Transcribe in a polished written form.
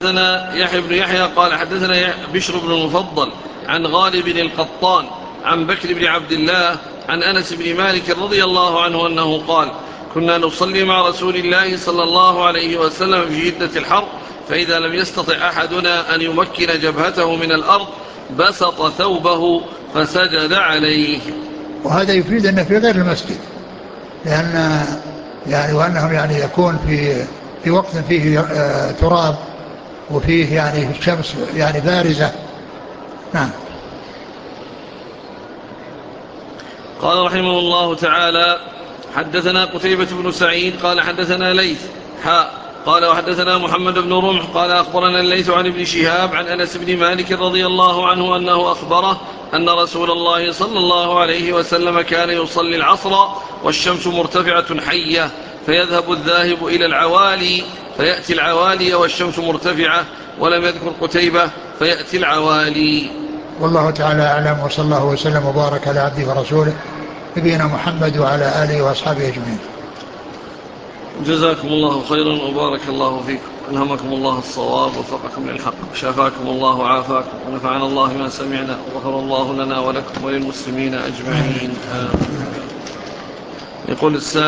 حدثنا يحيى بن يحيى قال حدثنا بشر بن المفضل عن غالب بن القطان عن بكر بن عبد الله عن أنس بن مالك رضي الله عنه أنه قال: كنا نصلي مع رسول الله صلى الله عليه وسلم في شدة الحر، فإذا لم يستطع أحدنا أن يمكن جبهته من الأرض بسط ثوبه فسجد عليه. وهذا يفيد أنه في غير المسجد، لأن وأنهم يكون في وقت فيه تراب وفيه في الشمس بارزة. نعم. قال رحمه الله تعالى: حدثنا قتيبة بن سعيد قال حدثنا ليث قال وحدثنا محمد بن رمح قال أخبرنا الليث عن ابن شهاب عن أنس بن مالك رضي الله عنه أنه أخبره أن رسول الله صلى الله عليه وسلم كان يصلي العصر والشمس مرتفعة حية، فيذهب الذاهب إلى العوالي فيأتي العوالي والشمس مرتفعة، ولم يذكر قتيبة فيأتي العوالي. والله تعالى أعلم، وصلى الله وسلم وبارك على عبده ورسوله نبينا محمد وعلى آله وأصحابه أجمعين. جزاكم الله خيرا وبارك الله فيكم، ألهمكم الله الصواب ووفقكم للحق، شافاكم الله وعافاكم، ونفعنا الله ما سمعنا، وغفر الله لنا ولكم وللمسلمين أجمعين. يقول السائل: